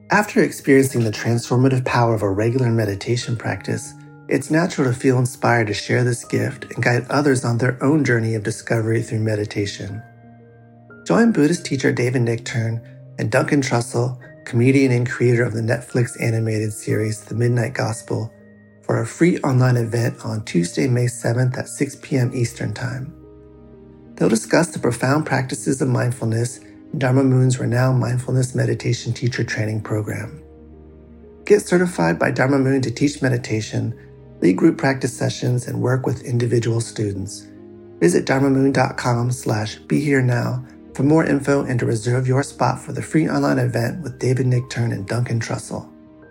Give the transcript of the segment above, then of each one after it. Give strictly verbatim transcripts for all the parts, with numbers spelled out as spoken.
After experiencing the transformative power of a regular meditation practice, it's natural to feel inspired to share this gift and guide others on their own journey of discovery through meditation. Join Buddhist teacher David Nichtern and Duncan Trussell, comedian and creator of the Netflix animated series The Midnight Gospel, for a free online event on Tuesday, May seventh at six p.m. Eastern Time. They'll discuss the profound practices of mindfulness in Dharma Moon's renowned mindfulness meditation teacher training program. Get certified by Dharma Moon to teach meditation, lead group practice sessions, and work with individual students. Visit dharmamoon.com slash be here now for more info and to reserve your spot for the free online event with David Nichtern and Duncan Trussell.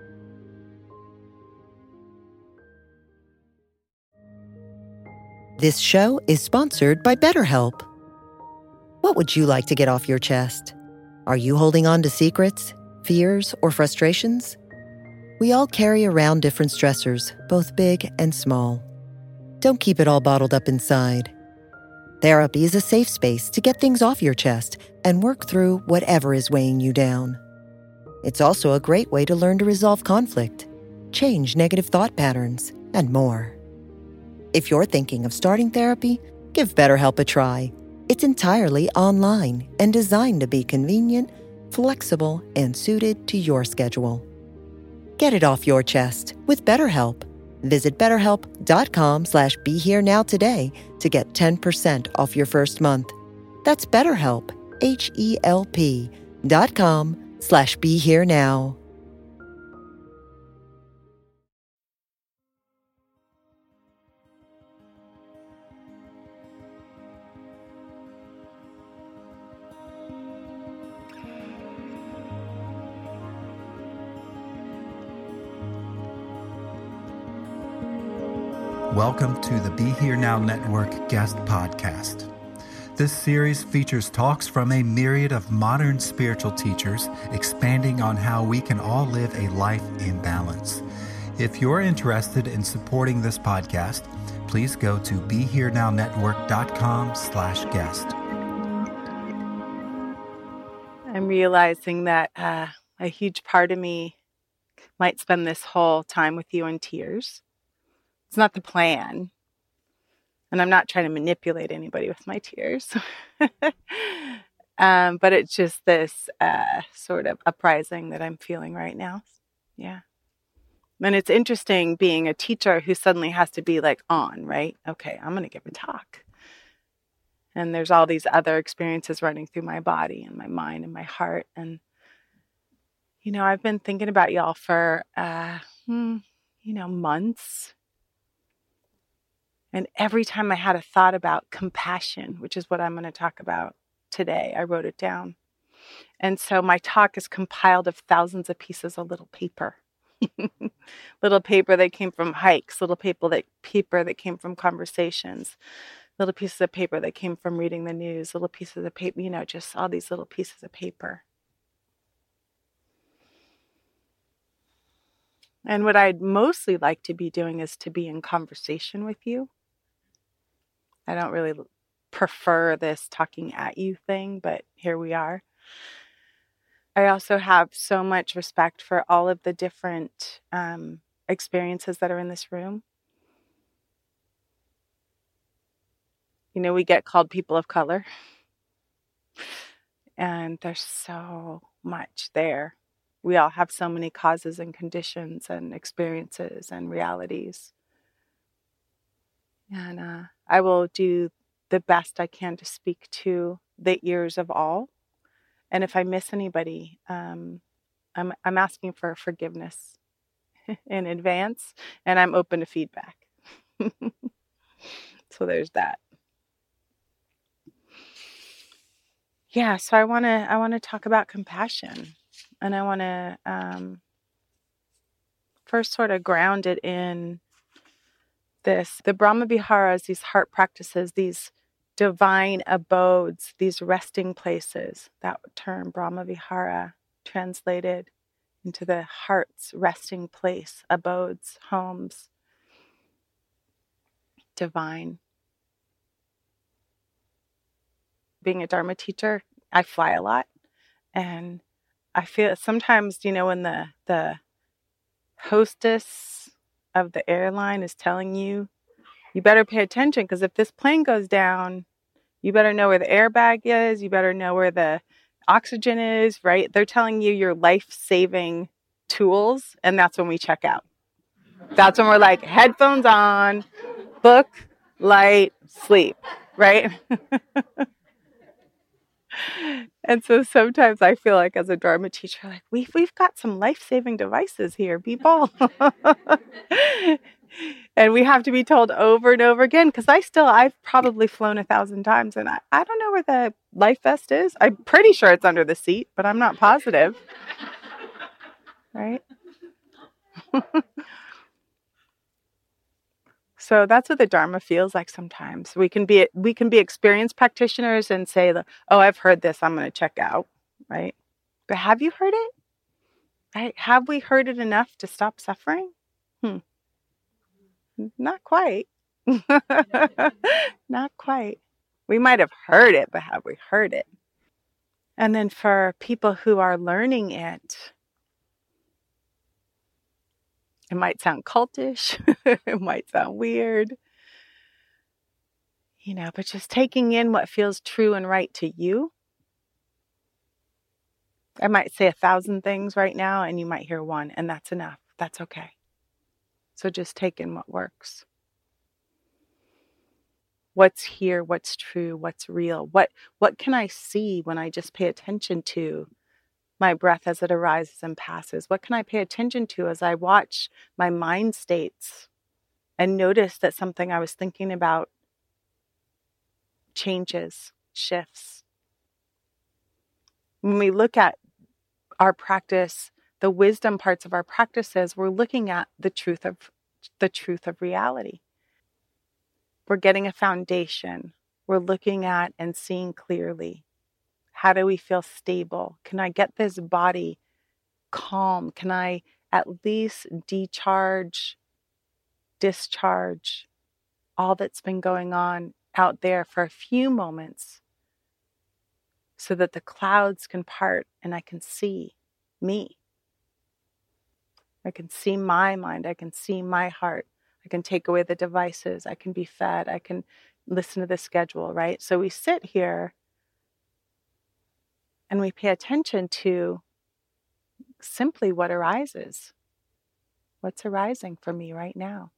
This show is sponsored by BetterHelp. What would you like to get off your chest? Are you holding on to secrets, fears, or frustrations? We all carry around different stressors, both big and small. Don't keep it all bottled up inside. Therapy is a safe space to get things off your chest and work through whatever is weighing you down. It's also a great way to learn to resolve conflict, change negative thought patterns, and more. If you're thinking of starting therapy, give BetterHelp a try. It's entirely online and designed to be convenient, flexible, and suited to your schedule. Get it off your chest with BetterHelp. Visit betterhelp.com slash be here now today to get ten percent off your first month. That's BetterHelp, H-E-L-P dot com slash be here now. Welcome to the Be Here Now Network guest podcast. This series features talks from a myriad of modern spiritual teachers expanding on how we can all live a life in balance. If you're interested in supporting this podcast, please go to BeHereNowNetwork.com slash guest. I'm realizing that uh, a huge part of me might spend this whole time with you in tears. It's not the plan. And I'm not trying to manipulate anybody with my tears. um, but it's just this uh, sort of uprising that I'm feeling right now. Yeah. And it's interesting being a teacher who suddenly has to be like on, right? Okay, I'm going to give a talk. And there's all these other experiences running through my body and my mind and my heart. And, you know, I've been thinking about y'all for, uh, hmm, you know, months. And every time I had a thought about compassion, which is what I'm going to talk about today, I wrote it down. And so my talk is compiled of thousands of pieces of little paper. Little paper that came from hikes, little paper that paper that came from conversations, little pieces of paper that came from reading the news, little pieces of paper, you know, just all these little pieces of paper. And what I'd mostly like to be doing is to be in conversation with you. I don't really prefer this talking at you thing, but here we are. I also have so much respect for all of the different um, experiences that are in this room. You know, we get called people of color. And there's so much there. We all have so many causes and conditions and experiences and realities. And uh, I will do the best I can to speak to the ears of all. And if I miss anybody, um, I'm I'm asking for forgiveness in advance, and I'm open to feedback. So there's that. Yeah, so I want to I want to talk about compassion, and I want to um, first sort of ground it in this. The Brahma Viharas, these heart practices, these divine abodes, these resting places. That term, Brahma Vihara, translated into the heart's resting place, abodes, homes, divine. Being a Dharma teacher, I fly a lot, and I feel sometimes, you know, when the, the hostess of the airline is telling you, you better pay attention because if this plane goes down, you better know where the airbag is. You better know where the oxygen is, right? They're telling you your life-saving tools, and that's when we check out. That's when we're like, headphones on, book, light, sleep, right? And so sometimes I feel like as a Dharma teacher, like we've, we've got some life-saving devices here, people. And we have to be told over and over again, because I still, I've probably flown a thousand times and I, I don't know where the life vest is. I'm pretty sure it's under the seat, but I'm not positive. Right? So that's what the Dharma feels like sometimes. We can be we can be experienced practitioners and say, oh, I've heard this, I'm going to check out, right? But have you heard it? Right? Have we heard it enough to stop suffering? Hmm. Not quite. Not quite. We might have heard it, but have we heard it? And then for people who are learning it, it might sound cultish. It might sound weird. You know, but just taking in what feels true and right to you. I might say a thousand things right now and you might hear one, and that's enough. That's okay. So just take in what works. What's here, what's true, what's real? What what can I see when I just pay attention to my breath as it arises and passes? What can I pay attention to as I watch my mind states and notice that something I was thinking about changes, shifts? When we look at our practice, the wisdom parts of our practices, we're looking at the truth of the truth of reality. We're getting a foundation. We're looking at and seeing clearly. How do we feel stable? Can I get this body calm? Can I at least decharge, discharge all that's been going on out there for a few moments so that the clouds can part and I can see me? I can see my mind. I can see my heart. I can take away the devices. I can be fed. I can listen to the schedule, right? So we sit here and we pay attention to simply what arises. What's arising for me right now?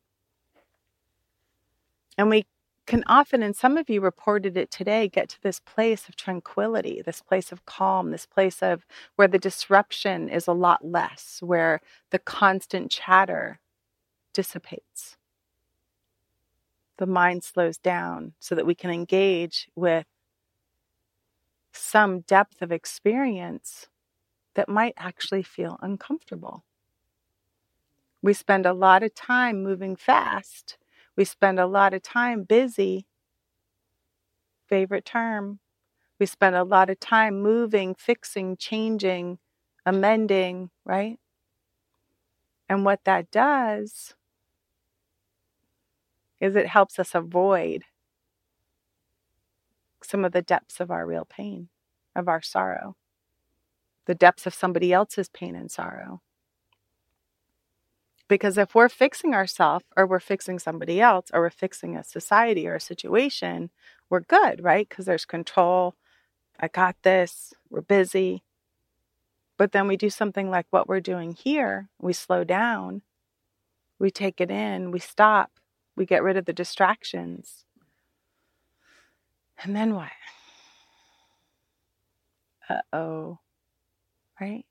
And we can often, and some of you reported it today, get to this place of tranquility, this place of calm, this place of where the disruption is a lot less, where the constant chatter dissipates. The mind slows down so that we can engage with some depth of experience that might actually feel uncomfortable. We spend a lot of time moving fast. We spend a lot of time busy. Favorite term. We spend a lot of time moving, fixing, changing, amending, right? And what that does is it helps us avoid some of the depths of our real pain, of our sorrow, the depths of somebody else's pain and sorrow. Because if we're fixing ourselves, or we're fixing somebody else, or we're fixing a society or a situation, we're good, right? Because there's control. I got this. We're busy. But then we do something like what we're doing here. We slow down. We take it in. We stop. We get rid of the distractions. And then what? Uh-oh. Right?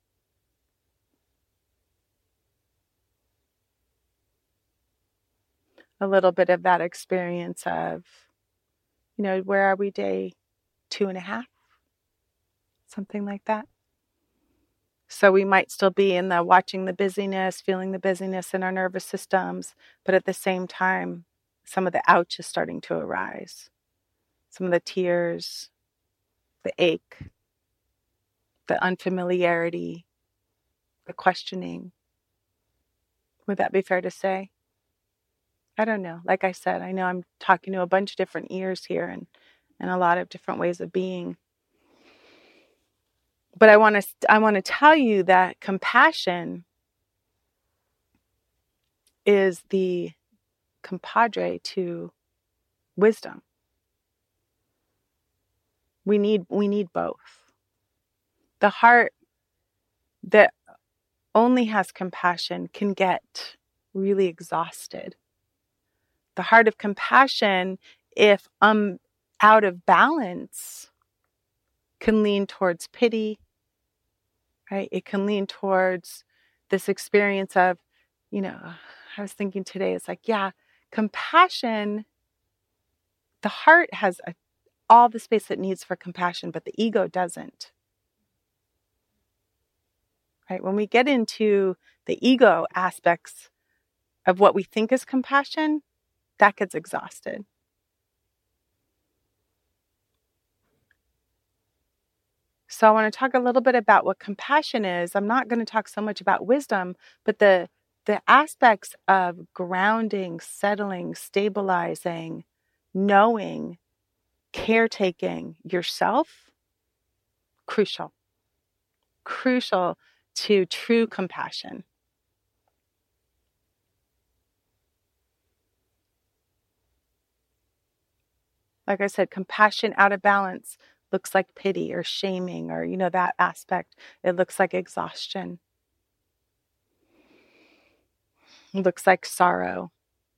A little bit of that experience of, you know, where are we, day two and a half? Something like that. So we might still be in the watching the busyness, feeling the busyness in our nervous systems, but at the same time, some of the ouch is starting to arise. Some of the tears, the ache, the unfamiliarity, the questioning. Would that be fair to say? I don't know. Like I said, I know I'm talking to a bunch of different ears here and, and a lot of different ways of being. But I want to I want to tell you that compassion is the compadre to wisdom. We need we need both. The heart that only has compassion can get really exhausted. The heart of compassion, if um out of balance, can lean towards pity, right? It can lean towards this experience of, you know, I was thinking today, it's like, yeah, compassion, the heart has a, all the space it needs for compassion, but the ego doesn't. Right? When we get into the ego aspects of what we think is compassion, that gets exhausted. So I want to talk a little bit about what compassion is. I'm not going to talk so much about wisdom, but the the aspects of grounding, settling, stabilizing, knowing, caretaking yourself, crucial. Crucial to true compassion. Like I said, compassion out of balance looks like pity or shaming or, you know, that aspect. It looks like exhaustion. It looks like sorrow.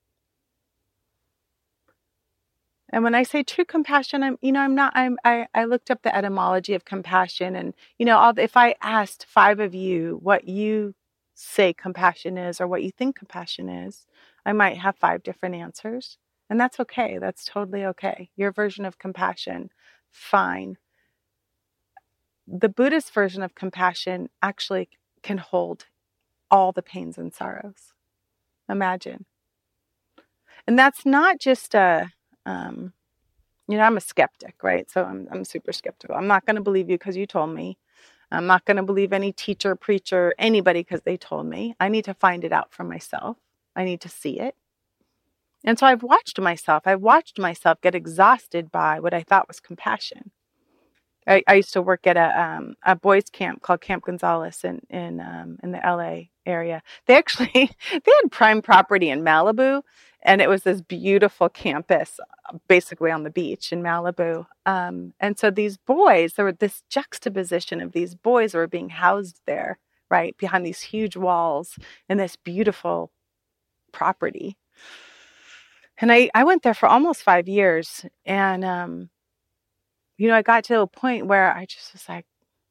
And when I say true compassion, I'm, you know, I'm not, I'm, I, I looked up the etymology of compassion and, you know, I'll, if I asked five of you what you say compassion is or what you think compassion is, I might have five different answers. And that's okay. That's totally okay. Your version of compassion, fine. The Buddhist version of compassion actually can hold all the pains and sorrows. Imagine. And that's not just a, um, you know, I'm a skeptic, right? So I'm I'm super skeptical. I'm not going to believe you because you told me. I'm not going to believe any teacher, preacher, anybody because they told me. I need to find it out for myself. I need to see it. And so I've watched myself. I've watched myself get exhausted by what I thought was compassion. I, I used to work at a um, a boys camp called Camp Gonzales in in um, in the L A area. They actually they had prime property in Malibu, and it was this beautiful campus, basically on the beach in Malibu. Um, and so these boys, there were this juxtaposition of these boys who were being housed there, right behind these huge walls in this beautiful property. And I I went there for almost five years, and um, you know, I got to a point where I just was like,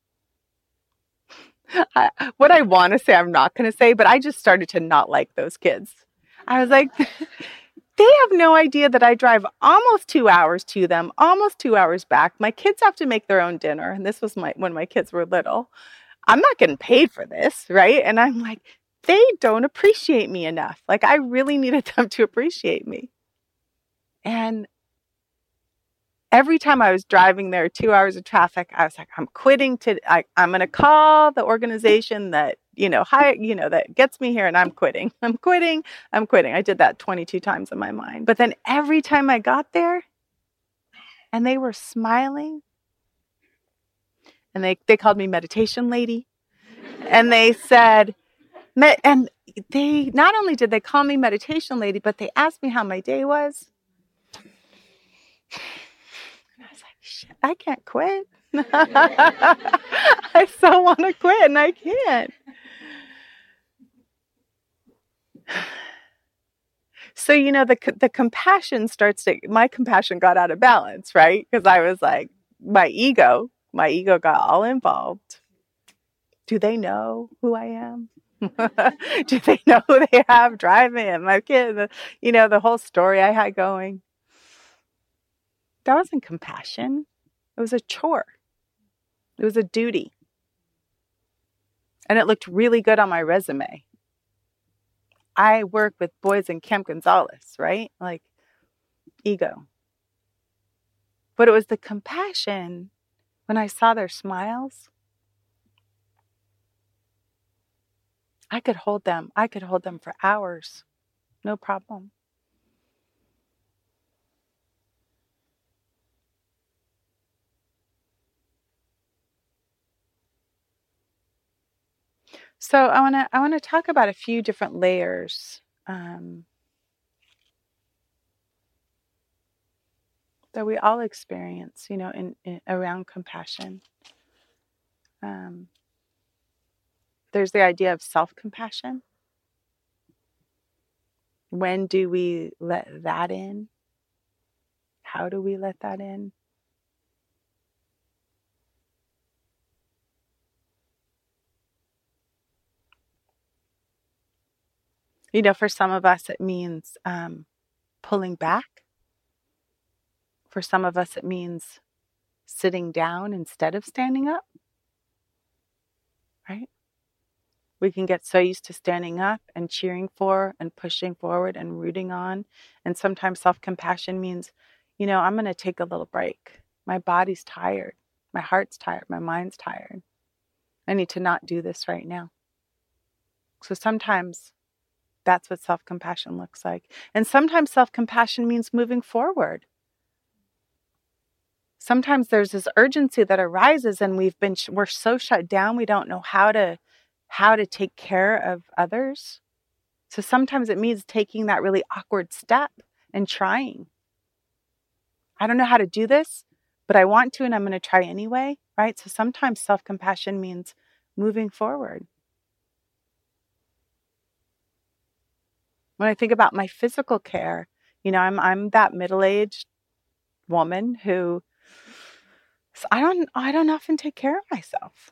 I, what I want to say, I'm not going to say, but I just started to not like those kids. I was like, they have no idea that I drive almost two hours to them, almost two hours back. My kids have to make their own dinner. And this was my when my kids were little. I'm not getting paid for this, right? And I'm like, they don't appreciate me enough. Like, I really needed them to appreciate me. And every time I was driving there, two hours of traffic, I was like, I'm quitting to, I, I'm going to call the organization that, you know, hire, you know, that gets me here and I'm quitting. I'm quitting. I'm quitting. I did that twenty-two times in my mind. But then every time I got there and they were smiling and they, they called me meditation lady and they said, and they, not only did they call me meditation lady, but they asked me how my day was. Shit, I can't quit. I so want to quit and I can't. So, you know, the the compassion starts to, my compassion got out of balance, right? Because I was like, my ego, my ego got all involved. Do they know who I am? Do they know who they have driving and my kid? You know, the whole story I had going. That wasn't compassion. It was a chore. It was a duty. And it looked really good on my resume. I work with boys in Camp Gonzales, right? Like, ego. But it was the compassion when I saw their smiles. I could hold them. I could hold them for hours. No problem. So I want to I want to talk about a few different layers um, that we all experience, you know, in, in around compassion. Um, there's the idea of self-compassion. When do we let that in? How do we let that in? You know, for some of us, it means um, pulling back. For some of us, it means sitting down instead of standing up, right? We can get so used to standing up and cheering for and pushing forward and rooting on. And sometimes self-compassion means, you know, I'm going to take a little break. My body's tired. My heart's tired. My mind's tired. I need to not do this right now. So sometimes that's what self-compassion looks like. And sometimes self-compassion means moving forward. Sometimes there's this urgency that arises and we've been, we're so shut down, we don't know how to, how to take care of others. So sometimes it means taking that really awkward step and trying. I don't know how to do this, but I want to, and I'm going to try anyway, right? So sometimes self-compassion means moving forward. When I think about my physical care, you know, I'm I'm that middle-aged woman who I don't I don't often take care of myself.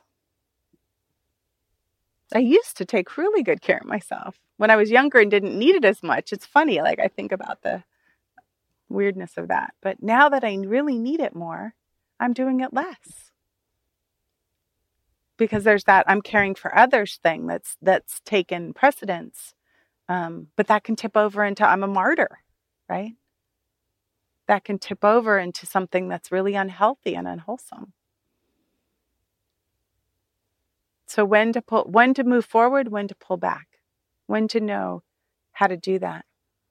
I used to take really good care of myself when I was younger and didn't need it as much. It's funny, like I think about the weirdness of that. But now that I really need it more, I'm doing it less. Because there's that I'm caring for others thing that's that's taken precedence. Um, but that can tip over into I'm a martyr, right? That can tip over into something that's really unhealthy and unwholesome. So when to pull, when to move forward, when to pull back, when to know how to do that.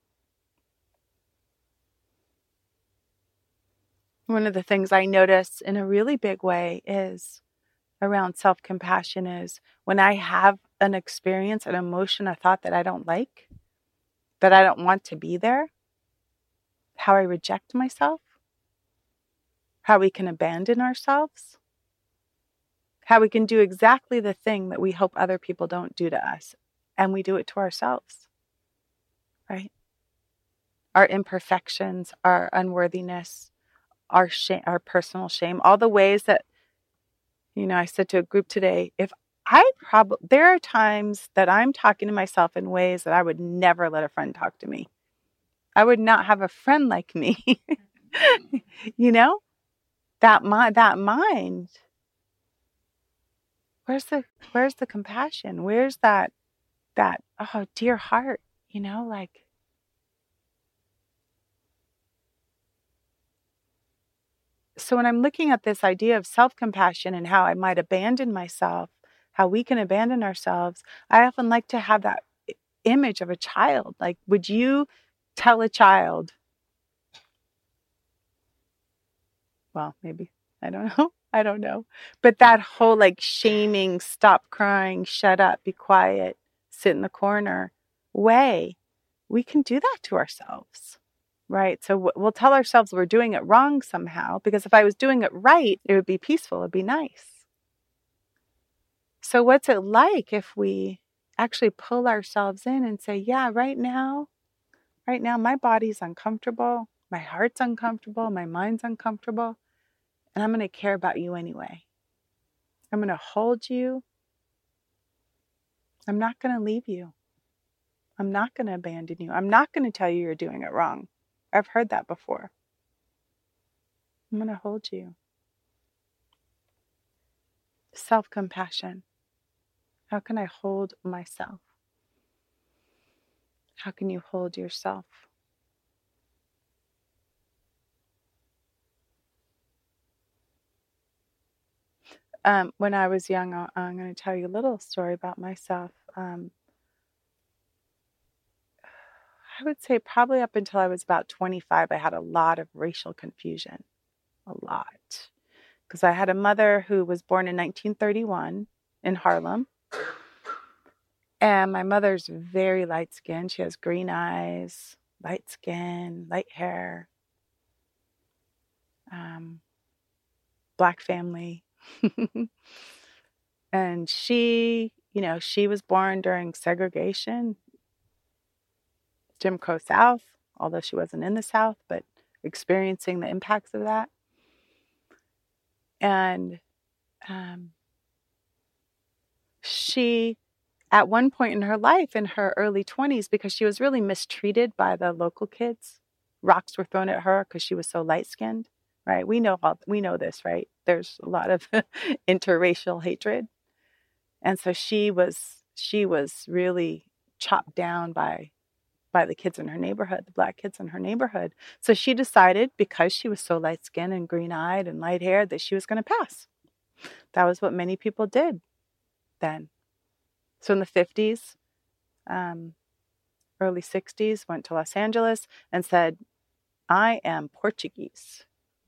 One of the things I notice in a really big way is around self-compassion is when I have an experience, an emotion, a thought that I don't like, that I don't want to be there, how I reject myself, how we can abandon ourselves, how we can do exactly the thing that we hope other people don't do to us, and we do it to ourselves, right? Our imperfections, our unworthiness, our shame, our personal shame, all the ways that, you know, I said to a group today, if I probably, there are times that I'm talking to myself in ways that I would never let a friend talk to me. I would not have a friend like me. You know, that mind, that mind, where's the, where's the compassion? Where's that, that, oh, dear heart, you know, like, so when I'm looking at this idea of self-compassion and how I might abandon myself, how we can abandon ourselves, I often like to have that image of a child. Like, would you tell a child, well, maybe, I don't know. I don't know. But that whole like shaming, stop crying, shut up, be quiet, sit in the corner way, we can do that to ourselves, right? So we'll tell ourselves we're doing it wrong somehow, because if I was doing it right, it would be peaceful, it'd be nice. So what's it like if we actually pull ourselves in and say, yeah, right now, right now, my body's uncomfortable, my heart's uncomfortable, my mind's uncomfortable, and I'm going to care about you anyway. I'm going to hold you. I'm not going to leave you. I'm not going to abandon you. I'm not going to tell you you're doing it wrong. I've heard that before. I'm going to hold you. Self-compassion. How can I hold myself? How can you hold yourself? Um, when I was young, I'll, I'm going to tell you a little story about myself. Um, I would say probably up until I was about twenty-five, I had a lot of racial confusion. A lot. Because I had a mother who was born in nineteen thirty-one in Harlem. And my mother's very light skinned. She has green eyes, light skin, light hair, um, black family. And she, you know, she was born during segregation, Jim Crow South, although she wasn't in the South, but experiencing the impacts of that. And um, she, at one point in her life, in her early twenties, because she was really mistreated by the local kids, rocks were thrown at her because she was so light-skinned, right? We know all, we know this, right? There's a lot of interracial hatred. And so she was she was really chopped down by by the kids in her neighborhood, the black kids in her neighborhood. So she decided, because she was so light-skinned and green-eyed and light-haired, that she was going to pass. That was what many people did then. So in the fifties, um, early sixties, went to Los Angeles and said, I am Portuguese.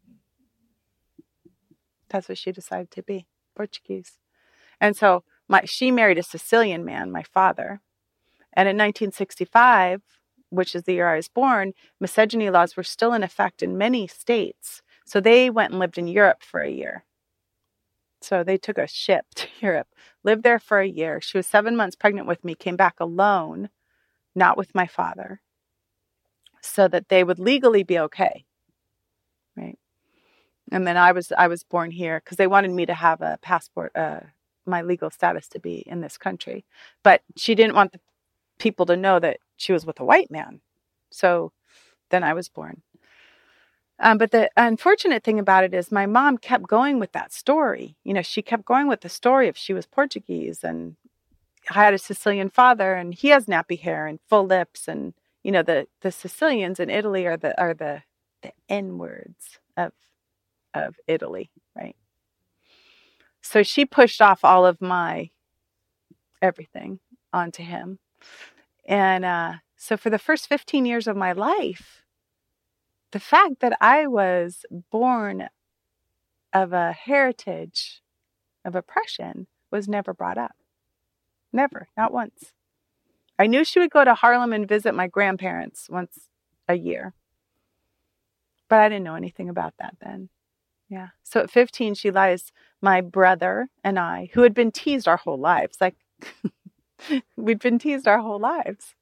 That's what she decided to be, Portuguese. And so my, she married a Sicilian man, my father. And in nineteen sixty-five, which is the year I was born, misogyny laws were still in effect in many states. So they went and lived in Europe for a year. So they took a ship to Europe, lived there for a year. She was seven months pregnant with me, came back alone, not with my father, so that they would legally be okay, right? And then I was I was born here because they wanted me to have a passport, uh, my legal status to be in this country. But she didn't want the people to know that she was with a white man. So then I was born. Um, but the unfortunate thing about it is my mom kept going with that story. You know, she kept going with the story of she was Portuguese and I had a Sicilian father and he has nappy hair and full lips. And, you know, the, the Sicilians in Italy are the, are the, the N words of, of Italy, right? So she pushed off all of my everything onto him. And uh, so for the first fifteen years of my life, the fact that I was born of a heritage of oppression was never brought up. Never, not once. I knew she would go to Harlem and visit my grandparents once a year, but I didn't know anything about that then. Yeah. So at fifteen, she lies my brother and I, who had been teased our whole lives, like we'd been teased our whole lives.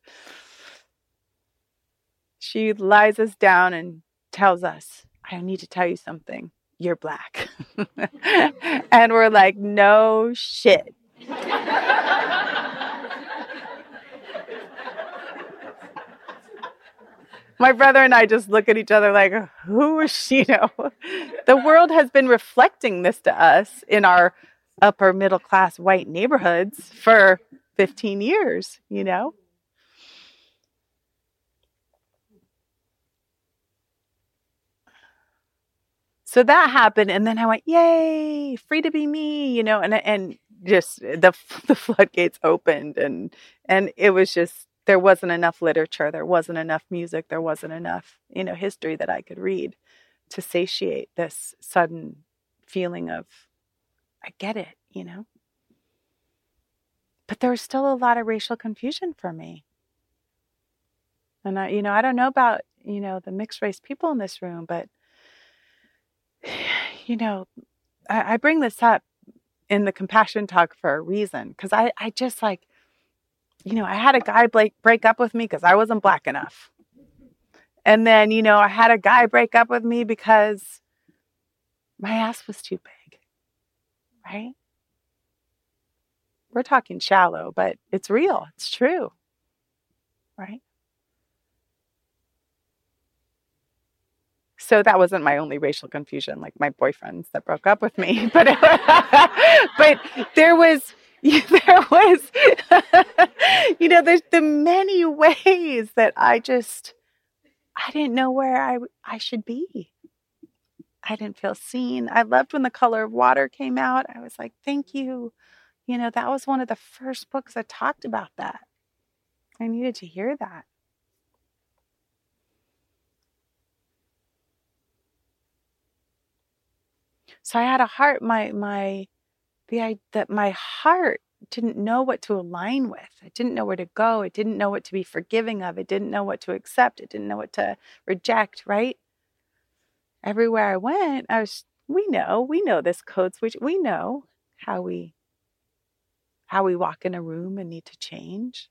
She lies us down and tells us, I need to tell you something. You're black. And we're like, no shit. My brother and I just look at each other like, who is she know? The world has been reflecting this to us in our upper middle class white neighborhoods for fifteen years, you know? So that happened, and then I went, yay, free to be me, you know, and and just the the floodgates opened, and and it was just, there wasn't enough literature, there wasn't enough music, there wasn't enough, you know, history that I could read to satiate this sudden feeling of, I get it, you know. But there was still a lot of racial confusion for me. And I, you know, I don't know about, you know, the mixed race people in this room, but you know, I, I bring this up in the compassion talk for a reason, because I, I just like, you know, I had a guy break, break up with me because I wasn't black enough. And then, you know, I had a guy break up with me because my ass was too big, right? We're talking shallow, but it's real. It's true, right? So that wasn't my only racial confusion, like my boyfriends that broke up with me. But but there was, there was, you know, there's the many ways that I just, I didn't know where I, I should be. I didn't feel seen. I loved when The Color of Water came out. I was like, thank you. You know, that was one of the first books that talked about that. I needed to hear that. So I had a heart, my, my, the, that my heart didn't know what to align with. It didn't know where to go. It didn't know what to be forgiving of. It didn't know what to accept. It didn't know what to reject, right? Everywhere I went, I was, we know, we know this code switch. We know how we, how we walk in a room and need to change.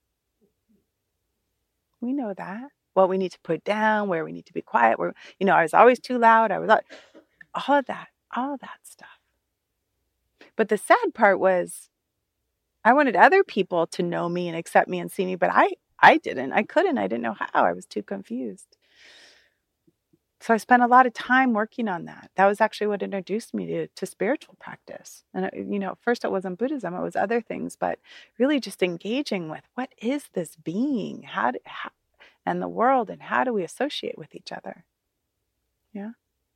We know that. What we need to put down, where we need to be quiet, where, you know, I was always too loud. I was all of that, all of that stuff. But the sad part was I wanted other people to know me and accept me and see me, but I, I didn't. I couldn't. I didn't know how. I was too confused. So I spent a lot of time working on that. That was actually what introduced me to, to spiritual practice. And, it, you know, first it wasn't Buddhism, it was other things, but really just engaging with what is this being? How, do, how and the world, and how do we associate with each other? Yeah.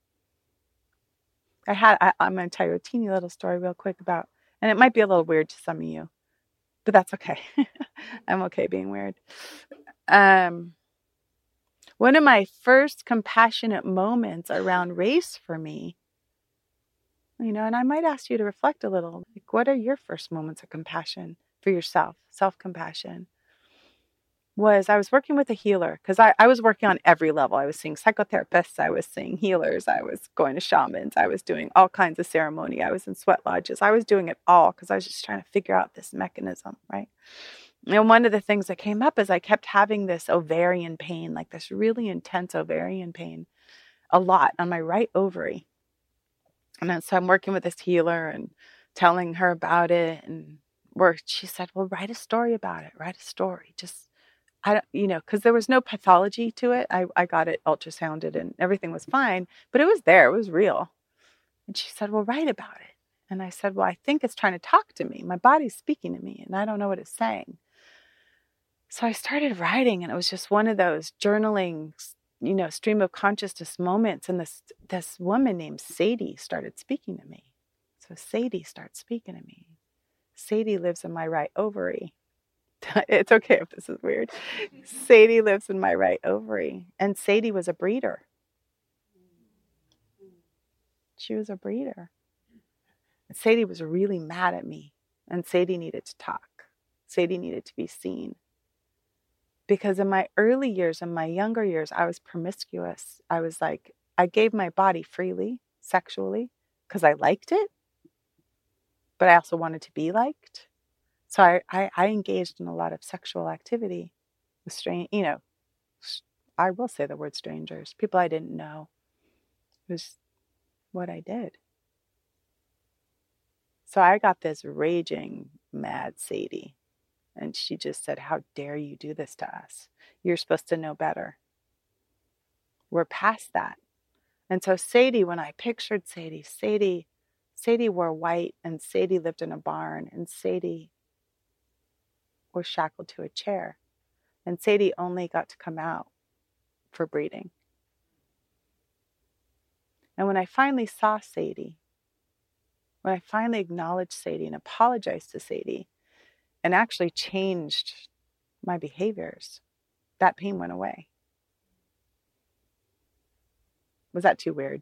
I had, I, I'm going to tell you a teeny little story real quick about, and it might be a little weird to some of you, but that's okay. I'm okay being weird. Um, one of my first compassionate moments around race for me, you know, and I might ask you to reflect a little, like, what are your first moments of compassion for yourself, self-compassion? Was I was working with a healer, because I, I was working on every level. I was seeing psychotherapists, I was seeing healers, I was going to shamans, I was doing all kinds of ceremony, I was in sweat lodges, I was doing it all because I was just trying to figure out this mechanism, right? And one of the things that came up is I kept having this ovarian pain, like this really intense ovarian pain, a lot on my right ovary. And then, so I'm working with this healer and telling her about it, and where she said, well, write a story about it, write a story, just I don't, you know, because there was no pathology to it. I, I got it ultrasounded and everything was fine, but it was there. It was real. And she said, well, write about it. And I said, well, I think it's trying to talk to me. My body's speaking to me and I don't know what it's saying. So I started writing, and it was just one of those journaling, you know, stream of consciousness moments. And this, this woman named Sadie started speaking to me. So Sadie starts speaking to me. Sadie lives in my right ovary. It's okay if this is weird. Sadie lives in my right ovary. And Sadie was a breeder. She was a breeder. And Sadie was really mad at me. And Sadie needed to talk. Sadie needed to be seen. Because in my early years, in my younger years, I was promiscuous. I was like, I gave my body freely, sexually, because I liked it. But I also wanted to be liked. So I, I, I engaged in a lot of sexual activity with strange, you know, I will say the word strangers, people I didn't know. It was what I did. So I got this raging, mad Sadie. And she just said, how dare you do this to us? You're supposed to know better. We're past that. And so Sadie, when I pictured Sadie, Sadie, Sadie wore white, and Sadie lived in a barn, and Sadie was shackled to a chair. And Sadie only got to come out for breeding. And when I finally saw Sadie, when I finally acknowledged Sadie and apologized to Sadie and actually changed my behaviors, that pain went away. Was that too weird?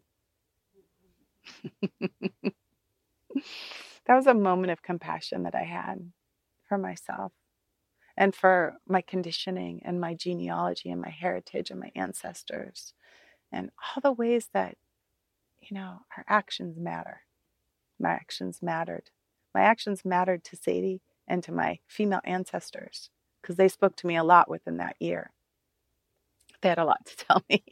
That was a moment of compassion that I had for myself and for my conditioning and my genealogy and my heritage and my ancestors and all the ways that, you know, our actions matter. My actions mattered. My actions mattered to Sadie and to my female ancestors because they spoke to me a lot within that year. They had a lot to tell me.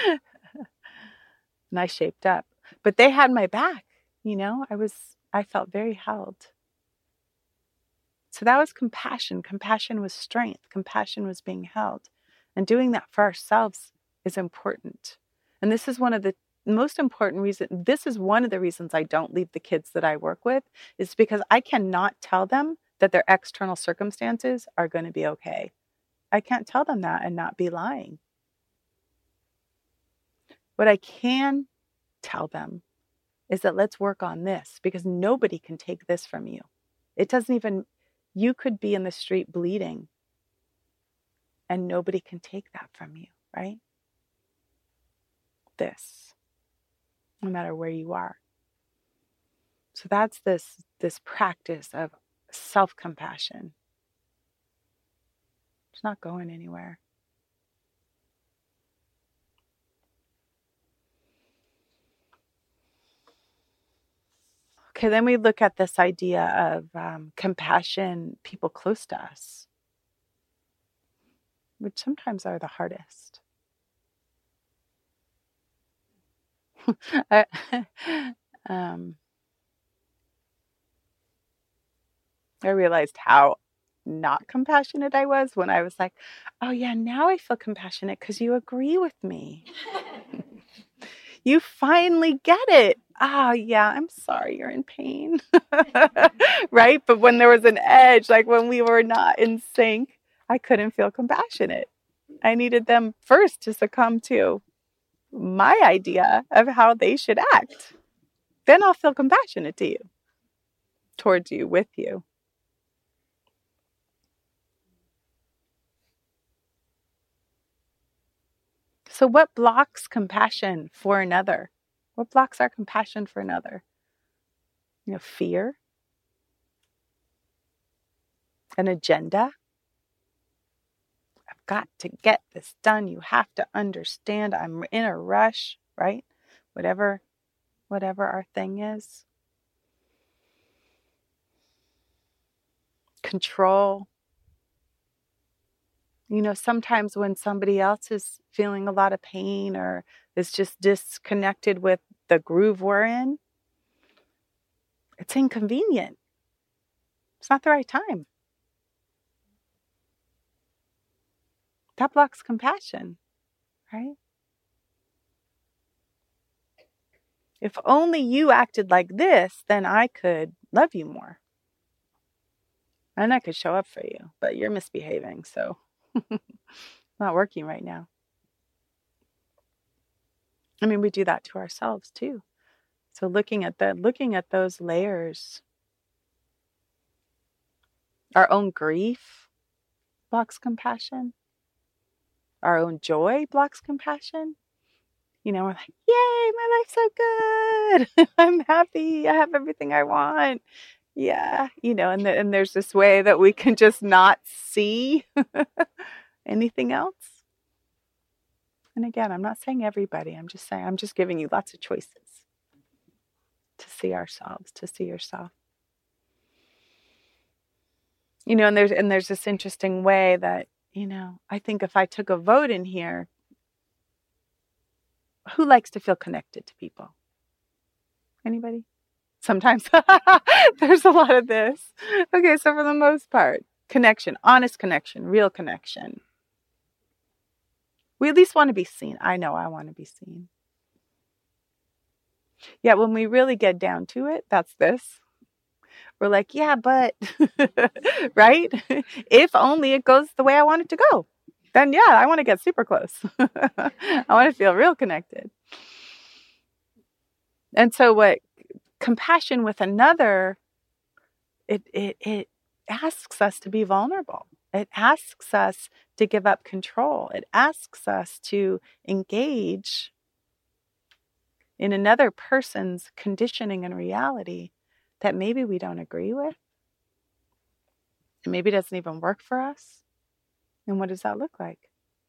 And I shaped up. But they had my back, you know. I was, I felt very held. So that was compassion. Compassion was strength. Compassion was being held. And doing that for ourselves is important. And this is one of the most important reasons. This is one of the reasons I don't leave the kids that I work with, is because I cannot tell them that their external circumstances are going to be okay. I can't tell them that and not be lying. What I can tell them is that let's work on this, because nobody can take this from you. It doesn't even, you could be in the street bleeding and nobody can take that from you, right? This, no matter where you are. So that's this, this practice of self-compassion. It's not going anywhere. Okay, then we look at this idea of um, compassion, people close to us, which sometimes are the hardest. I, um, I realized how not compassionate I was when I was like, oh yeah, now I feel compassionate because you agree with me. You finally get it. Oh yeah, I'm sorry you're in pain. Right? But when there was an edge, like when we were not in sync, I couldn't feel compassionate. I needed them first to succumb to my idea of how they should act. Then I'll feel compassionate to you, towards you, with you. So what blocks compassion for another? What blocks our compassion for another? You know, fear, an agenda. I've got to get this done. You have to understand I'm in a rush, right? Whatever, whatever our thing is. Control. You know, sometimes when somebody else is feeling a lot of pain or is just disconnected with the groove we're in, it's inconvenient. It's not the right time. That blocks compassion, right? If only you acted like this, then I could love you more. And I could show up for you, but you're misbehaving, so it's not working right now. I mean, we do that to ourselves too. So looking at the looking at those layers, our own grief blocks compassion. Our own joy blocks compassion. You know, we're like, yay, my life's so good. I'm happy. I have everything I want. Yeah, you know, and, the, and there's this way that we can just not see anything else. And again, I'm not saying everybody. I'm just saying, I'm just giving you lots of choices to see ourselves, to see yourself. You know, and there's and there's this interesting way that, you know, I think if I took a vote in here, who likes to feel connected to people? Anybody? Sometimes there's a lot of this. Okay, so for the most part, connection, honest connection, real connection. We at least want to be seen. I know I want to be seen. Yeah, when we really get down to it, that's this. We're like, yeah, but, right? If only it goes the way I want it to go. Then yeah, I want to get super close. I want to feel real connected. And so what compassion with another, it, it, it asks us to be vulnerable. It asks us to give up control. It asks us to engage in another person's conditioning and reality that maybe we don't agree with. And maybe doesn't even work for us. And what does that look like?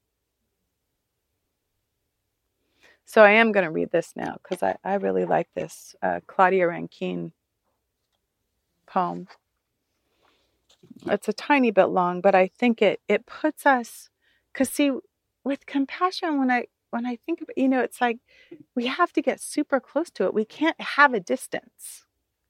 So I am going to read this now because I, I really like this uh, Claudia Rankine poem. It's a tiny bit long, but I think it it puts us, because see, with compassion, when I when I think about, you know, it's like we have to get super close to it. We can't have a distance.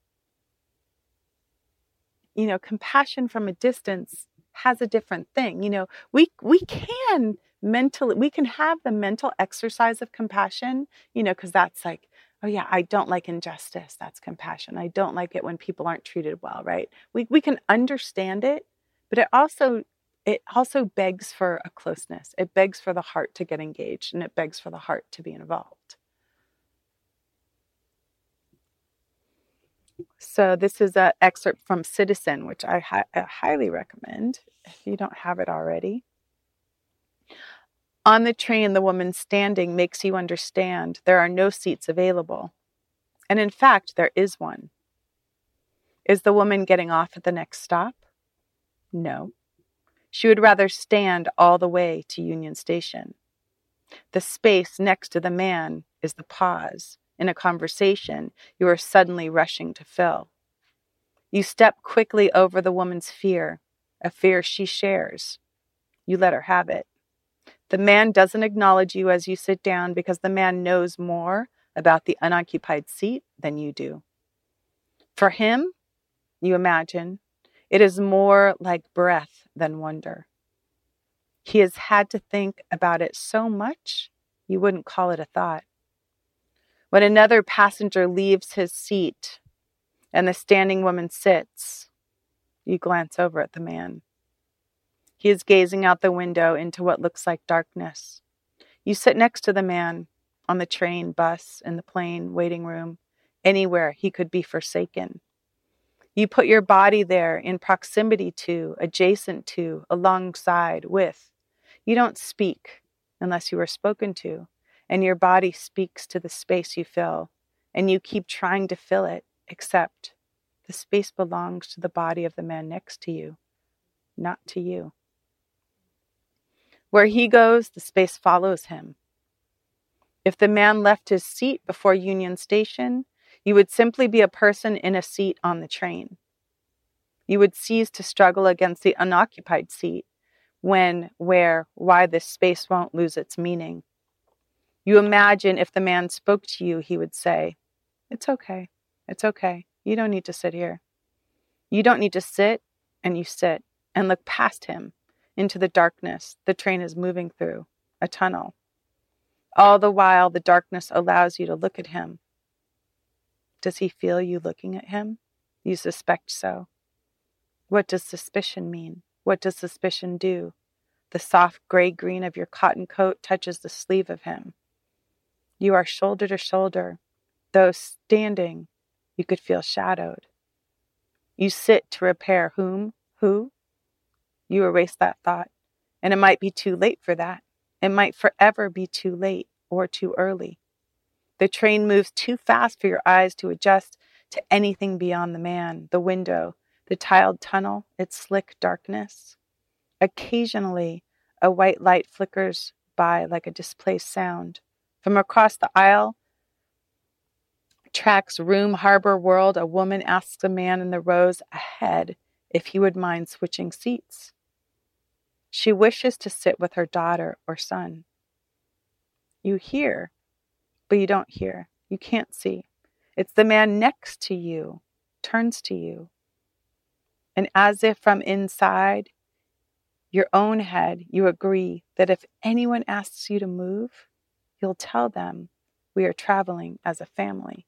You know, compassion from a distance has a different thing. You know, we we can mentally, we can have the mental exercise of compassion, you know, because that's like, oh yeah, I don't like injustice. That's compassion. I don't like it when people aren't treated well, right? We we can understand it, but it also it also begs for a closeness. It begs for the heart to get engaged, and it begs for the heart to be involved. So this is an excerpt from Citizen, which I, hi- I highly recommend if you don't have it already. On the train, the woman standing makes you understand there are no seats available. And in fact, there is one. Is the woman getting off at the next stop? No. She would rather stand all the way to Union Station. The space next to the man is the pause in a conversation you are suddenly rushing to fill. You step quickly over the woman's fear, a fear she shares. You let her have it. The man doesn't acknowledge you as you sit down because the man knows more about the unoccupied seat than you do. For him, you imagine, it is more like breath than wonder. He has had to think about it so much, you wouldn't call it a thought. When another passenger leaves his seat and the standing woman sits, you glance over at the man. He is gazing out the window into what looks like darkness. You sit next to the man on the train, bus, in the plane, waiting room, anywhere he could be forsaken. You put your body there in proximity to, adjacent to, alongside, with. You don't speak unless you are spoken to, and your body speaks to the space you fill, and you keep trying to fill it, except the space belongs to the body of the man next to you, not to you. Where he goes, the space follows him. If the man left his seat before Union Station, you would simply be a person in a seat on the train. You would cease to struggle against the unoccupied seat when, where, why this space won't lose its meaning. You imagine if the man spoke to you, he would say, "It's okay, it's okay. You don't need to sit here." You don't need to sit, and you sit and look past him into the darkness the train is moving through, a tunnel. All the while, the darkness allows you to look at him. Does he feel you looking at him? You suspect so. What does suspicion mean? What does suspicion do? The soft gray-green of your cotton coat touches the sleeve of him. You are shoulder to shoulder. Though standing, you could feel shadowed. You sit to repair whom, who? You erase that thought, and it might be too late for that. It might forever be too late or too early. The train moves too fast for your eyes to adjust to anything beyond the man, the window, the tiled tunnel, its slick darkness. Occasionally, a white light flickers by like a displaced sound. From across the aisle, track's room, harbor world, a woman asks a man in the rows ahead if he would mind switching seats. She wishes to sit with her daughter or son. You hear, but you don't hear. You can't see. It's the man next to you, turns to you. And as if from inside your own head, you agree that if anyone asks you to move, you'll tell them we are traveling as a family.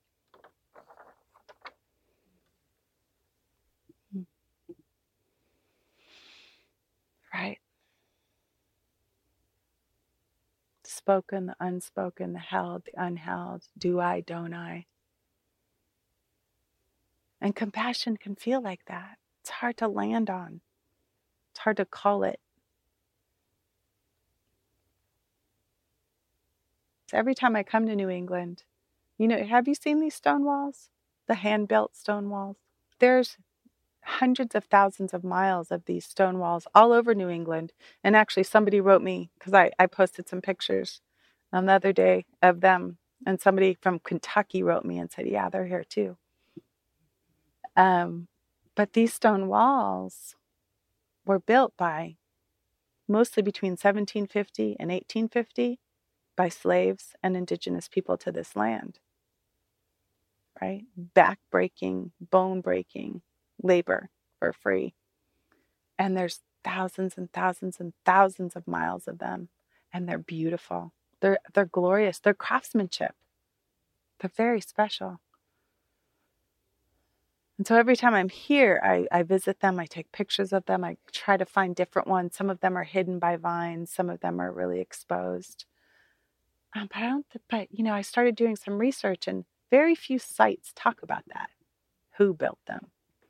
Right. Spoken, the unspoken, the held, the unheld, do I, don't I? And compassion can feel like that. It's hard to land on. It's hard to call it. So every time I come to New England, you know, have you seen these stone walls? The hand-built stone walls? There's hundreds of thousands of miles of these stone walls all over New England. And actually somebody wrote me, because I, I posted some pictures on the other day of them. And somebody from Kentucky wrote me and said, yeah, they're here too. Um, but these stone walls were built by mostly between seventeen fifty and eighteen fifty by slaves and indigenous people to this land. Right? Back-breaking, bone-breaking labor for free. And there's thousands and thousands and thousands of miles of them. And they're beautiful. They're they're glorious. They're craftsmanship. They're very special. And so every time I'm here, I, I visit them, I take pictures of them, I try to find different ones. Some of them are hidden by vines, some of them are really exposed. Um, but I don't, but you know, I started doing some research and very few sites talk about that. Who built them?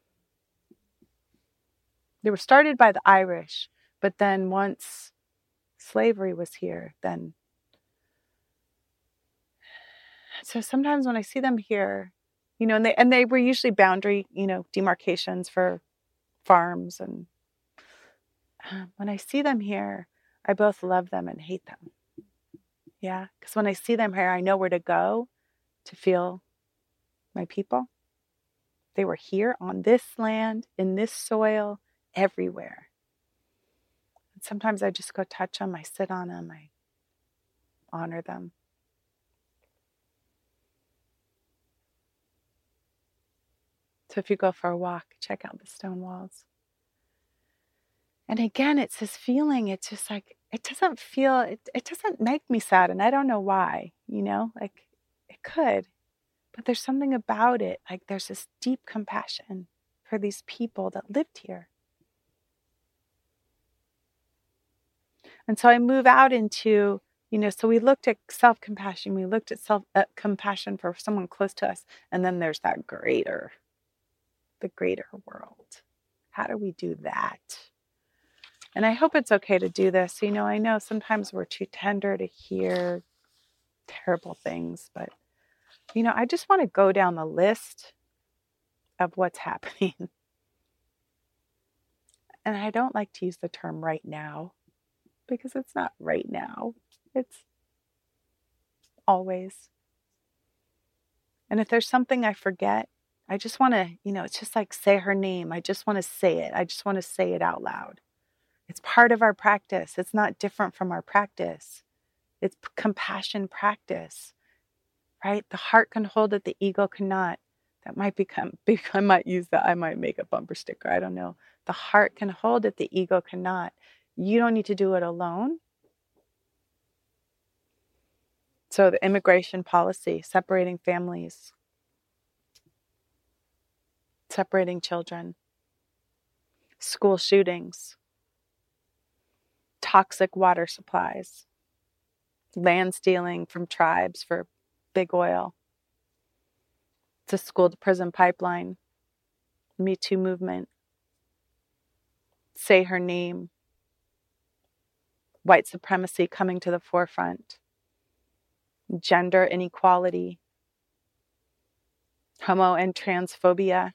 They were started by the Irish, but then once slavery was here, then. So sometimes when I see them here, You know, and they and they were usually boundary, you know, demarcations for farms. And um, when I see them here, I both love them and hate them. Yeah, because when I see them here, I know where to go to feel my people. They were here on this land, in this soil, everywhere. And sometimes I just go touch them, I sit on them, I honor them. So if you go for a walk, check out the stone walls. And again, it's this feeling, it's just like, it doesn't feel, it, it doesn't make me sad. And I don't know why, you know, like it could, but there's something about it. Like there's this deep compassion for these people that lived here. And so I move out into, you know, so we looked at self-compassion, we looked at self uh, compassion for someone close to us. And then there's that greater, the greater world. How do we do that? And I hope it's okay to do this. You know, I know sometimes we're too tender to hear terrible things, but, you know, I just want to go down the list of what's happening. And I don't like to use the term right now because it's not right now. It's always. And if there's something I forget, I just want to, you know, it's just like say her name. I just want to say it. I just want to say it out loud. It's part of our practice. It's not different from our practice. It's compassion practice, right? The heart can hold it, the ego cannot. That might become, I might use that, I might make a bumper sticker, I don't know. The heart can hold it, the ego cannot. You don't need to do it alone. So the immigration policy, separating families, separating children, school shootings, toxic water supplies, land stealing from tribes for big oil, the school to prison pipeline, Me Too movement, say her name, white supremacy coming to the forefront, gender inequality, homo and transphobia,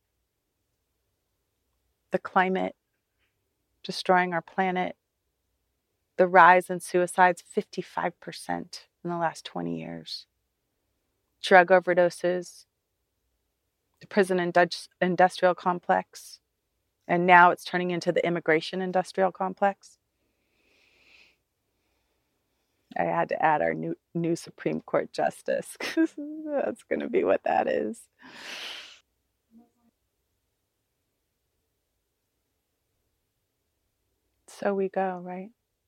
the climate destroying our planet, the rise in suicides, fifty-five percent in the last twenty years, drug overdoses, the prison indu- industrial complex, and now it's turning into the immigration industrial complex. I had to add our new new Supreme Court justice because that's going to be what that is. So we go, right?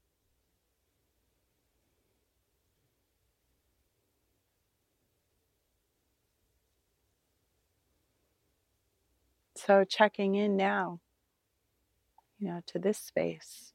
So checking in now, you know, to this space.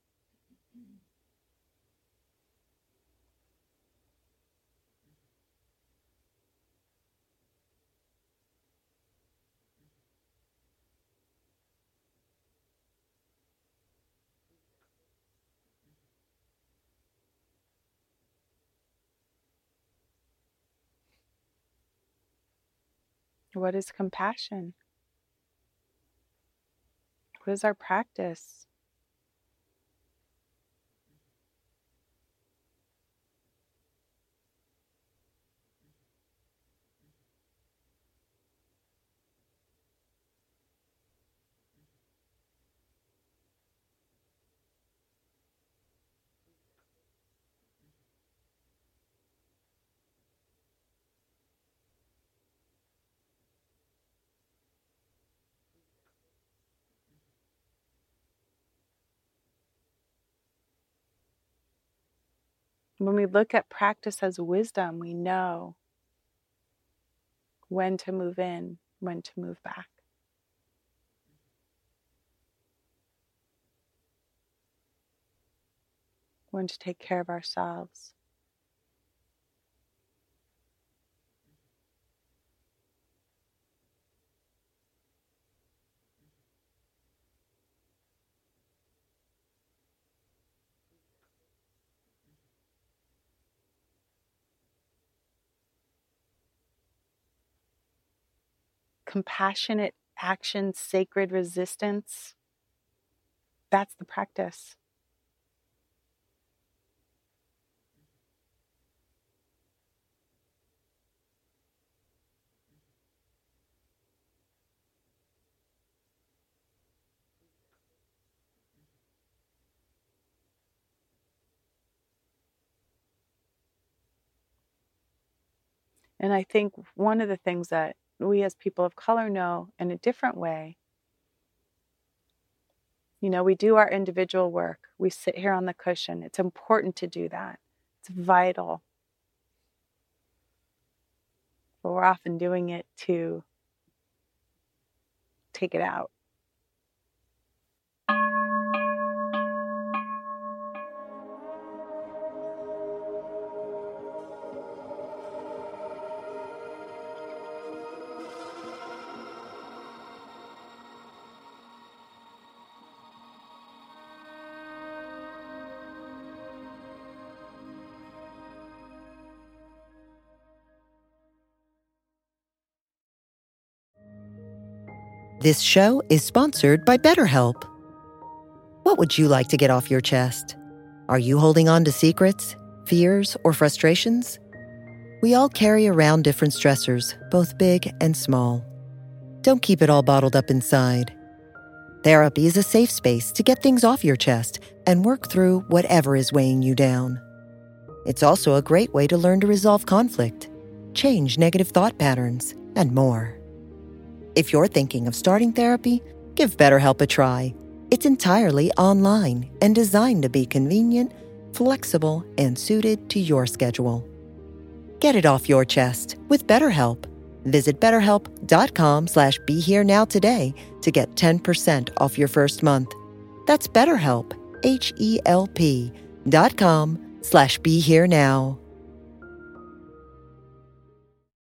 What is compassion? What is our practice? When we look at practice as wisdom, we know when to move in, when to move back. When to take care of ourselves. compassionate action, sacred resistance. That's the practice. And I think one of the things that we as people of color know in a different way, you know, we do our individual work. We sit here on the cushion. It's important to do that. It's vital. But we're often doing it to take it out. This show is sponsored by BetterHelp. What would you like to get off your chest? Are you holding on to secrets, fears, or frustrations? We all carry around different stressors, both big and small. Don't keep it all bottled up inside. Therapy is a safe space to get things off your chest and work through whatever is weighing you down. It's also a great way to learn to resolve conflict, change negative thought patterns, and more. If you're thinking of starting therapy, give BetterHelp a try. It's entirely online and designed to be convenient, flexible, and suited to your schedule. Get it off your chest with BetterHelp. Visit betterhelp.com slash be here now today to get ten percent off your first month. That's BetterHelp, H E L P dot com slash be here now.